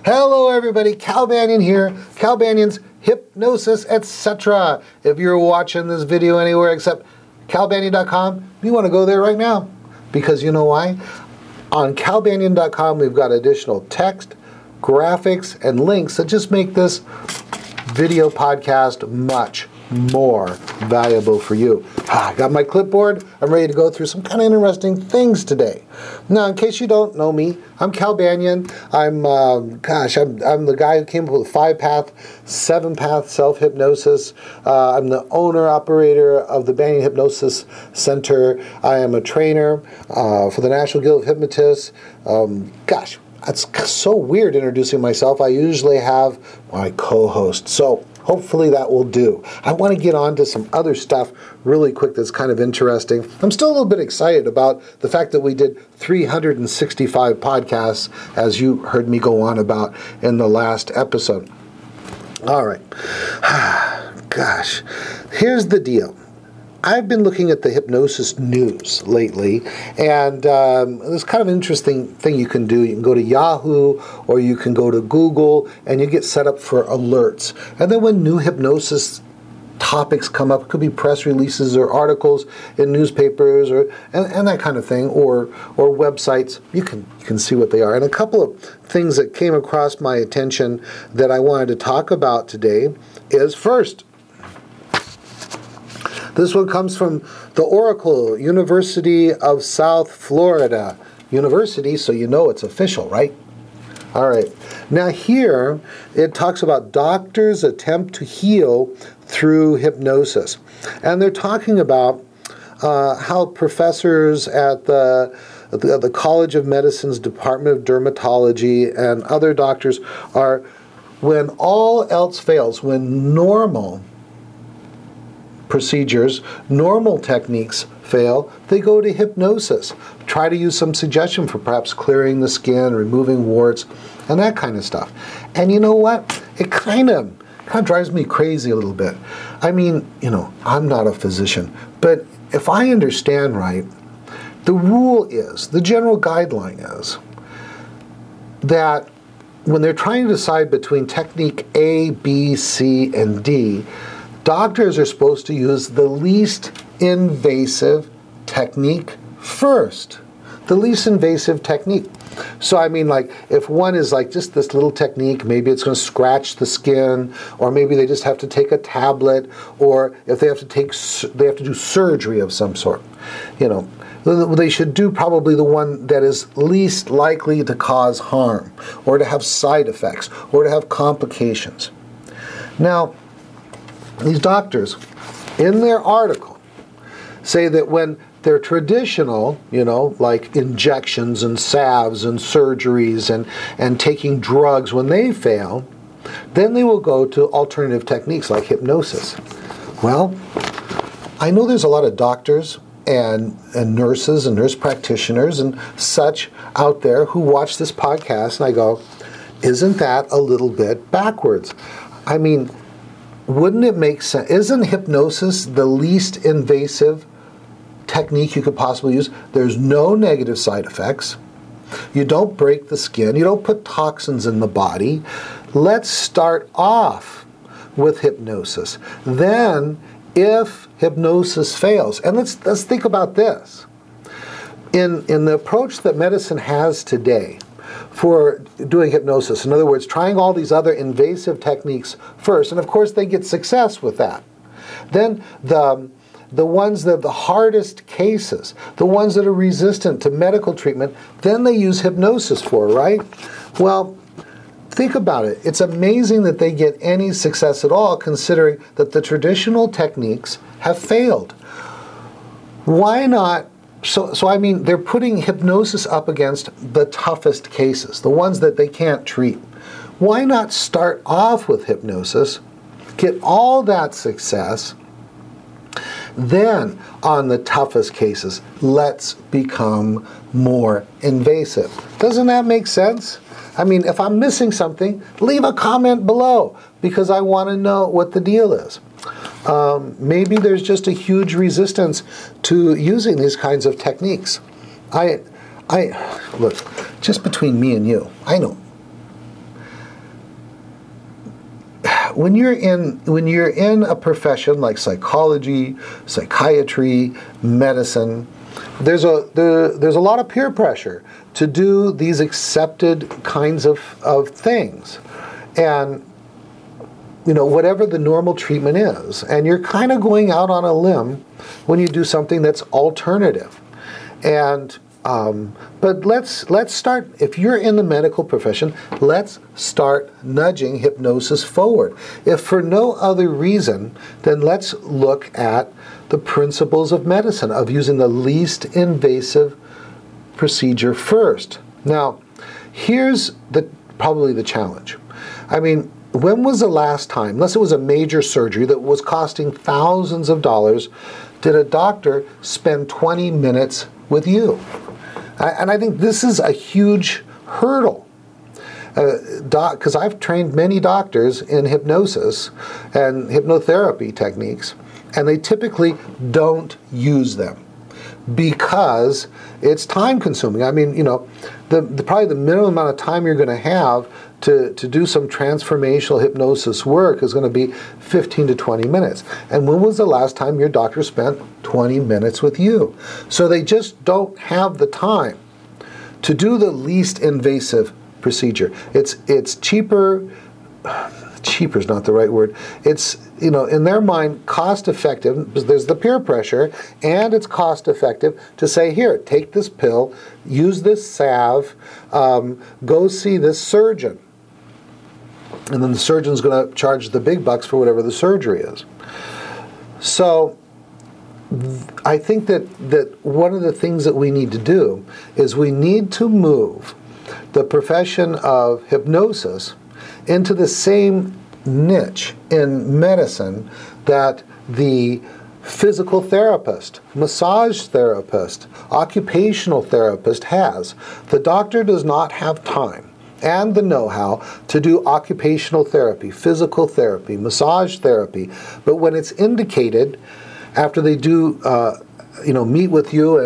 Hello everybody, Cal Banyan here, Cal Banyan's Hypnosis, etc. If you're watching this video anywhere except calbanyan.com, you want to go there right now. Because you know why? On calbanyan.com we've got additional text, graphics, and links that just make this video podcast much more valuable for you. I got my clipboard. I'm ready to go through some kind of interesting things today. Now, in case you don't know me, I'm Cal Banyan. I'm the guy who came up with 5-path, 7-path self-hypnosis. I'm the owner-operator of the Banyan Hypnosis Center. I am a trainer for the National Guild of Hypnotists. That's so weird introducing myself. I usually have my co-host. So hopefully that will do. I want to get on to some other stuff really quick that's kind of interesting. I'm still a little bit excited about the fact that we did 365 podcasts, as you heard me go on about in the last episode. All right. Gosh, here's the deal. I've been looking at the hypnosis news lately, and there's kind of an interesting thing you can do. You can go to Yahoo or you can go to Google, and you get set up for alerts. And then when new hypnosis topics come up, it could be press releases or articles in newspapers and that kind of thing, or websites, you can see what they are. And a couple of things that came across my attention that I wanted to talk about today is, first, this one comes from the Oracle University of South Florida University, so you know it's official, right? All right. Now here, it talks about doctors' attempt to heal through hypnosis. And they're talking about how professors at the College of Medicine's Department of Dermatology and other doctors are, when all else fails, when normal procedures, normal techniques fail, they go to hypnosis. Try to use some suggestion for perhaps clearing the skin, removing warts, and that kind of stuff. And you know what? It kind of drives me crazy a little bit. I mean, I'm not a physician, but if I understand right, the rule is, the general guideline is, that when they're trying to decide between technique A, B, C, and D, doctors are supposed to use the least invasive technique first. The least invasive technique. So I mean, like, if one is like just this little technique, maybe it's going to scratch the skin, or maybe they just have to take a tablet, or if they have to do surgery of some sort. They should do probably the one that is least likely to cause harm, or to have side effects, or to have complications. Now, these doctors, in their article, say that when they're traditional, like injections and salves and surgeries and taking drugs, when they fail, then they will go to alternative techniques like hypnosis. Well, I know there's a lot of doctors and nurses and nurse practitioners and such out there who watch this podcast, and I go, isn't that a little bit backwards? I mean, wouldn't it make sense? Isn't hypnosis the least invasive technique you could possibly use? There's no negative side effects. You don't break the skin. You don't put toxins in the body. Let's start off with hypnosis. Then, if hypnosis fails, and let's think about this. In the approach that medicine has today for doing hypnosis, in other words, trying all these other invasive techniques first, and of course they get success with that. Then the ones that are the hardest cases, the ones that are resistant to medical treatment, then they use hypnosis for, right? Well, think about it. It's amazing that they get any success at all, considering that the traditional techniques have failed. Why not? So I mean, they're putting hypnosis up against the toughest cases, the ones that they can't treat. Why not start off with hypnosis, get all that success, then on the toughest cases, let's become more invasive. Doesn't that make sense? I mean, if I'm missing something, leave a comment below, because I want to know what the deal is. Maybe there's just a huge resistance to using these kinds of techniques. I look, just between me and you, I know when you're in a profession like psychology, psychiatry, medicine, there's a lot of peer pressure to do these accepted kinds of things, and whatever the normal treatment is, and you're kind of going out on a limb when you do something that's alternative. And but let's start, if you're in the medical profession, let's start nudging hypnosis forward. If for no other reason, then let's look at the principles of medicine, of using the least invasive procedure first. Now, here's probably the challenge. I mean, when was the last time, unless it was a major surgery that was costing thousands of dollars, did a doctor spend 20 minutes with you? And I think this is a huge hurdle. Because I've trained many doctors in hypnosis and hypnotherapy techniques, and they typically don't use them because it's time consuming. I mean, probably the minimum amount of time you're going to have to do some transformational hypnosis work is going to be 15 to 20 minutes. And when was the last time your doctor spent 20 minutes with you? So they just don't have the time to do the least invasive procedure. It's cheaper. Cheaper is not the right word. It's, in their mind, cost effective. There's the peer pressure, and it's cost effective to say, here, take this pill, use this salve, go see this surgeon. And then the surgeon's going to charge the big bucks for whatever the surgery is. So I think that one of the things that we need to do is we need to move the profession of hypnosis into the same niche in medicine that the physical therapist, massage therapist, occupational therapist has. The doctor does not have time and the know-how to do occupational therapy, physical therapy, massage therapy. But when it's indicated, after they do, meet with you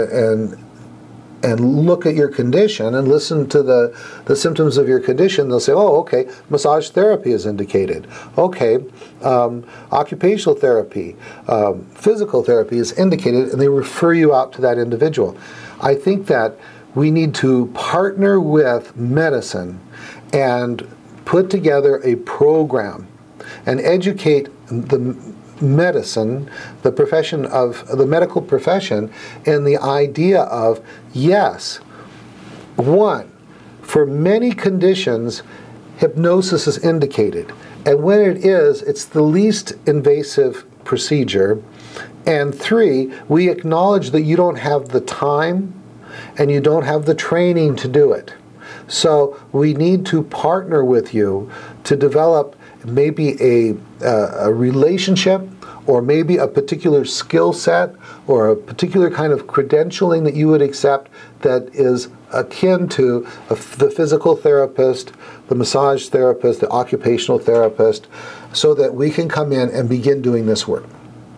and look at your condition and listen to the symptoms of your condition, they'll say, oh, okay, massage therapy is indicated. Okay, occupational therapy, physical therapy is indicated, and they refer you out to that individual. I think that we need to partner with medicine and put together a program and educate the medicine, the profession of the medical profession, in the idea of, yes, one, for many conditions, hypnosis is indicated. And when it is, it's the least invasive procedure. And three, we acknowledge that you don't have the time and you don't have the training to do it. So we need to partner with you to develop maybe a relationship, or maybe a particular skill set, or a particular kind of credentialing that you would accept that is akin to the physical therapist, the massage therapist, the occupational therapist, so that we can come in and begin doing this work.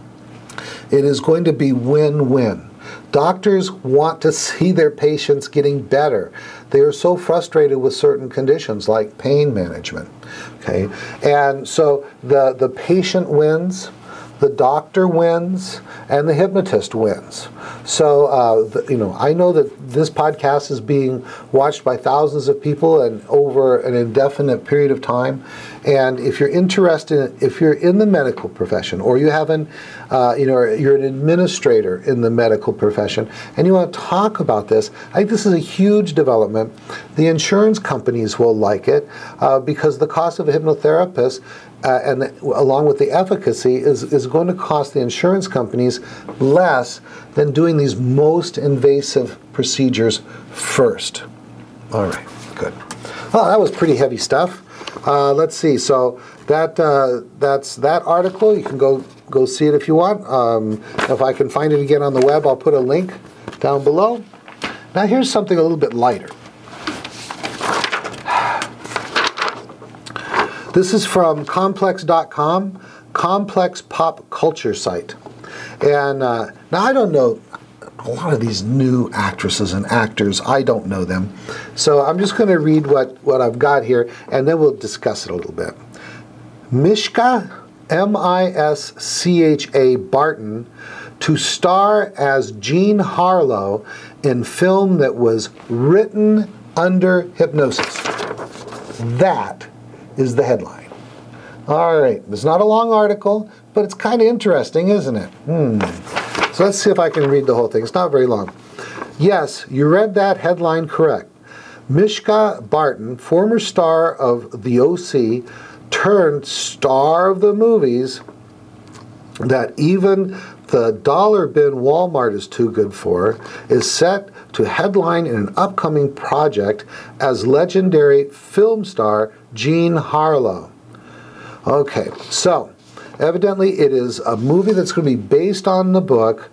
It is going to be win-win. Doctors want to see their patients getting better. They are so frustrated with certain conditions like pain management. Okay, and so the patient wins, the doctor wins, and the hypnotist wins. So, I know that this podcast is being watched by thousands of people and over an indefinite period of time. And if you're interested, if you're in the medical profession, or you have you're an administrator in the medical profession, and you want to talk about this, I think this is a huge development. The insurance companies will like it because the cost of a hypnotherapist along with the efficacy is going to cost the insurance companies less than doing these most invasive procedures first. All right, good. Well, that was pretty heavy stuff. Let's see. So that's that article. You can go see it if you want. If I can find it again on the web, I'll put a link down below. Now here's something a little bit lighter. This is from Complex.com, Complex Pop Culture site. And now I don't know a lot of these new actresses and actors. I don't know them. So I'm just going to read what I've got here, and then we'll discuss it a little bit. Mishka, Mischa Barton, to star as Jean Harlow in film that was written under hypnosis. That is the headline. All right, it's not a long article, but it's kind of interesting, isn't it? So let's see if I can read the whole thing. It's not very long. Yes, you read that headline correct. Mishka Barton, former star of The O.C., turned star of the movies that even the dollar bin Walmart is too good for, is set to headline in an upcoming project as legendary film star Jean Harlow. Okay, so evidently it is a movie that's going to be based on the book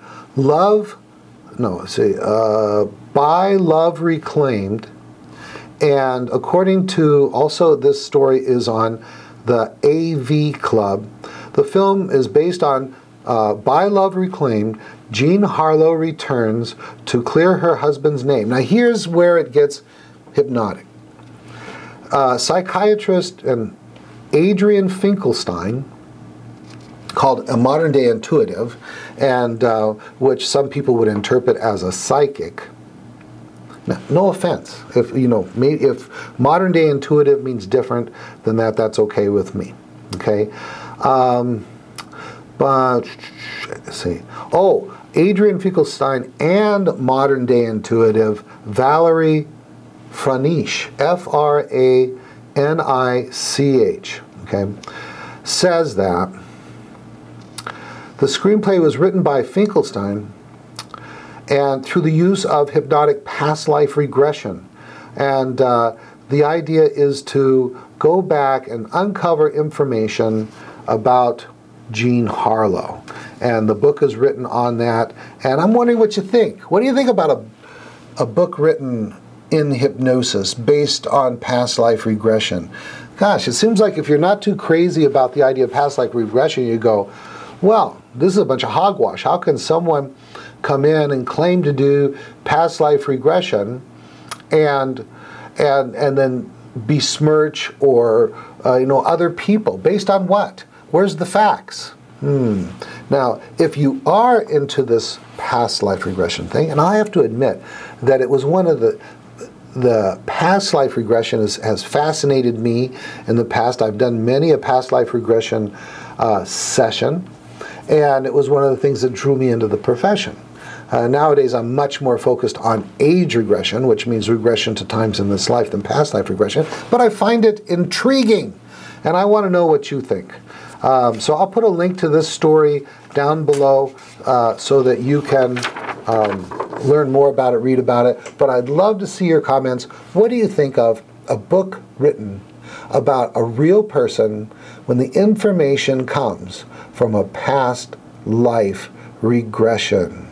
By Love Reclaimed. And according to, also this story is on the AV Club, the film is based on By Love Reclaimed, Jean Harlow returns to clear her husband's name. Now here's where it gets hypnotic. Psychiatrist and Adrian Finkelstein, called a modern-day intuitive, and which some people would interpret as a psychic. Now, no offense. If modern-day intuitive means different than that, that's okay with me. Okay, but let's see. Oh, Adrian Finkelstein and modern-day intuitive Valerie Franich, F-R-A-N-I-C-H, okay, says that the screenplay was written by Finkelstein and through the use of hypnotic past life regression. And the idea is to go back and uncover information about Jean Harlow. And the book is written on that. And I'm wondering what you think. What do you think about a book written in hypnosis based on past life regression? Gosh, it seems like if you're not too crazy about the idea of past life regression, you go, well, this is a bunch of hogwash. How can someone come in and claim to do past life regression and then besmirch or other people based on what? Where's the facts? Now, if you are into this past life regression thing, and I have to admit that it was one of the past life regression has fascinated me in the past. I've done many a past life regression session, and it was one of the things that drew me into the profession. Nowadays, I'm much more focused on age regression, which means regression to times in this life than past life regression, but I find it intriguing, and I want to know what you think. So I'll put a link to this story down below so that you can learn more about it, read about it. But I'd love to see your comments. What do you think of a book written about a real person when the information comes from a past life regression?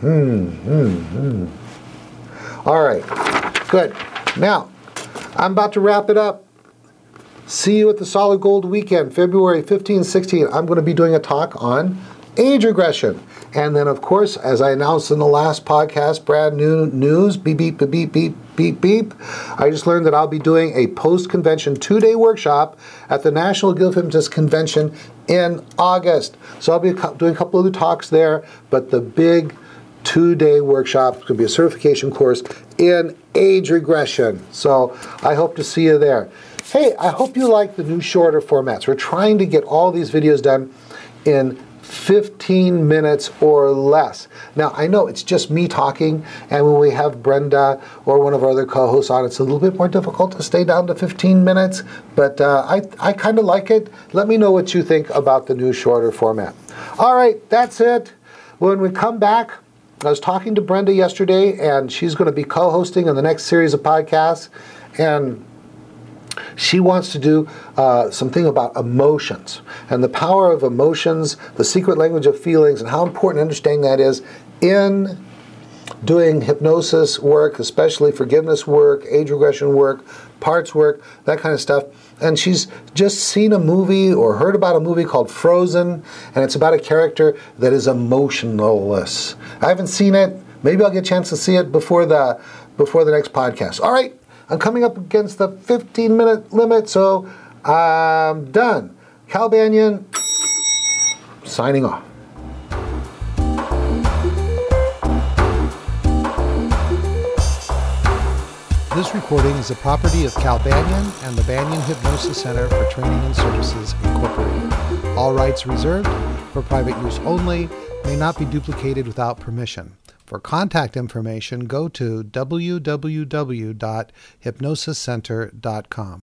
All right, good. Now, I'm about to wrap it up. See you at the Solid Gold Weekend, February 15, 16. I'm going to be doing a talk on age regression. And then, of course, as I announced in the last podcast, brand new news, beep, beep, beep, beep, beep, beep, beep. I just learned that I'll be doing a post-convention 2-day workshop at the National Guild of Hypnotists Convention in August. So I'll be doing a couple other talks there, but the big 2-day workshop is going to be a certification course in age regression. So I hope to see you there. Hey, I hope you like the new shorter formats. We're trying to get all these videos done in 15 minutes or less. Now, I know it's just me talking, and when we have Brenda or one of our other co-hosts on, it's a little bit more difficult to stay down to 15 minutes, but I kind of like it. Let me know what you think about the new shorter format. All right, that's it. When we come back, I was talking to Brenda yesterday, and she's going to be co-hosting in the next series of podcasts, and she wants to do something about emotions and the power of emotions, the secret language of feelings, and how important understanding that is in doing hypnosis work, especially forgiveness work, age regression work, parts work, that kind of stuff. And she's just seen a movie or heard about a movie called Frozen, and it's about a character that is emotionless. I haven't seen it. Maybe I'll get a chance to see it before the next podcast. All right. I'm coming up against the 15-minute limit, so I'm done. Cal Banyan, signing off. This recording is the property of Cal Banyan and the Banyan Hypnosis Center for Training and Services, Incorporated. All rights reserved, for private use only, may not be duplicated without permission. For contact information, go to www.hypnosiscenter.com.